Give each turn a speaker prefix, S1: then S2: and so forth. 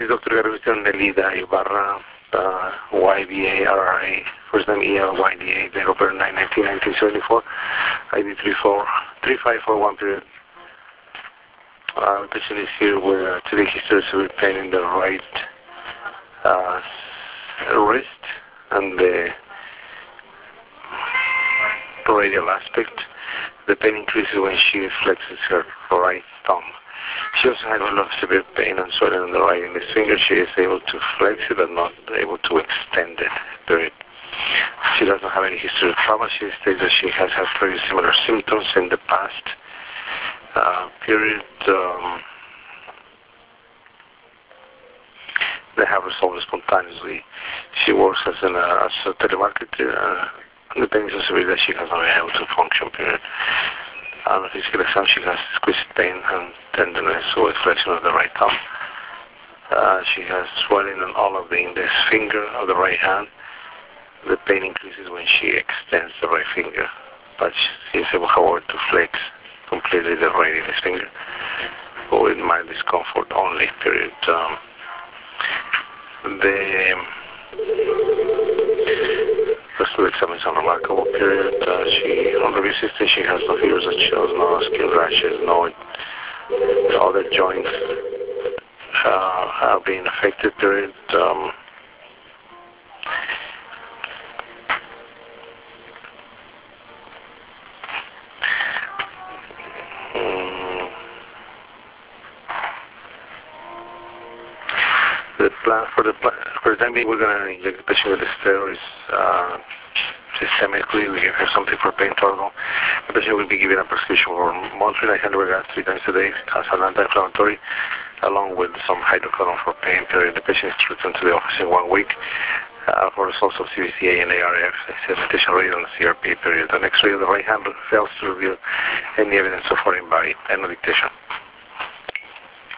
S1: is Dr. Gabriel Nelida Ibarra, YBA-RRA, first name ELYDA, date of birth 9/19/1974, ID 3541 period. The patient is here with today history of severe pain in the right wrist and the radial aspect. The pain increases when she flexes her right thumb. She also had a lot of severe pain and swelling on the right index finger. She is able to flex it but not able to extend it, period. She doesn't have any history of trauma. She states that she has had very similar symptoms in the past, period. They have resolved spontaneously. She works as a telemarketer. The pain is so severe that she has not been able to function, period. On the physical exam, she has exquisite pain and tenderness with flexion of the right thumb. She has swelling on all of the index finger of the right hand. The pain increases when she extends the right finger, but she is able, however, to flex completely the right index finger, but with mild discomfort only, period. The stool exam is unremarkable, period. On the review system, she has no fevers and chills, no skin rashes, no other joints are being affected, period. For the time being, we're going to inject the patient with the steroids systemically. We give her something for pain tolerable. The patient will be given a prescription for monitoring 900 milligrams 3 times a day as an anti-inflammatory, along with some hydrocodone for pain, period. The patient is returned to the office in 1 week for results of CBCA and ARF, sedimentation rate on the CRP, period. An X-ray of the right hand fails to reveal any evidence of foreign body. End of dictation.